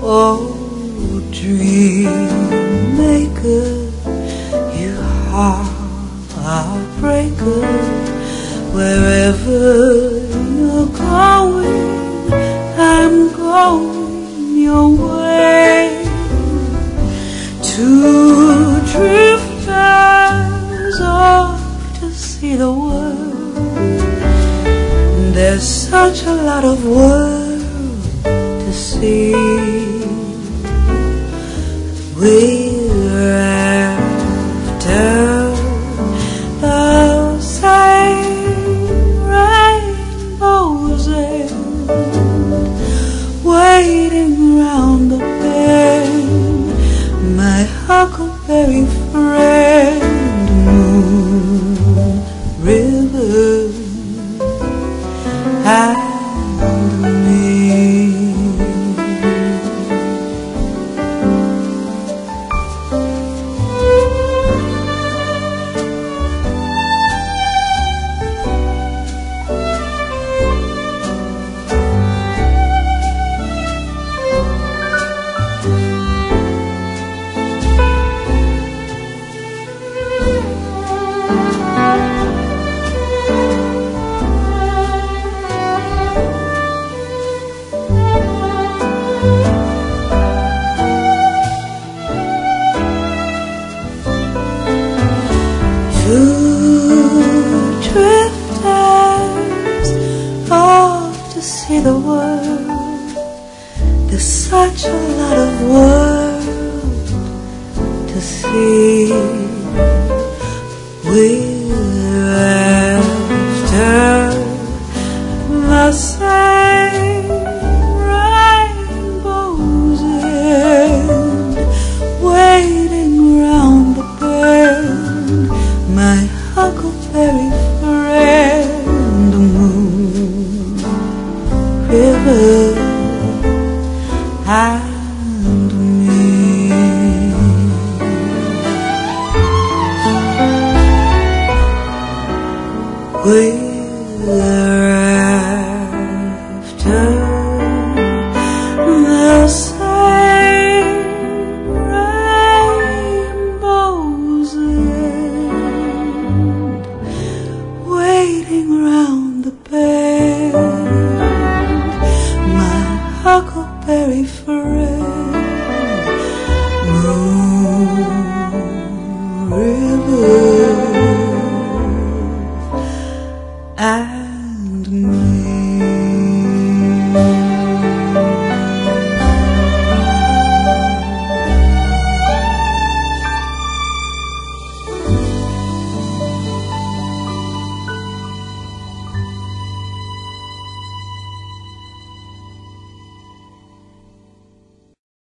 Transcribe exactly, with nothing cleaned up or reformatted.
Oh, dream maker, you heartbreaker, wherever you're going, I'm going your way. Two drifters off to see the world. There's such a lot of world to see. We're after the same rainbows and waiting round the bend, my huckleberry friend, moon, river, and me. Two drifters off to see the world. There's such a lot of world to see. We're after the same rainbows and waiting round the bend, my huckleberry friend, the moon, river, and me. We're after the same rainbows and waiting round the bend, my huckleberry friend.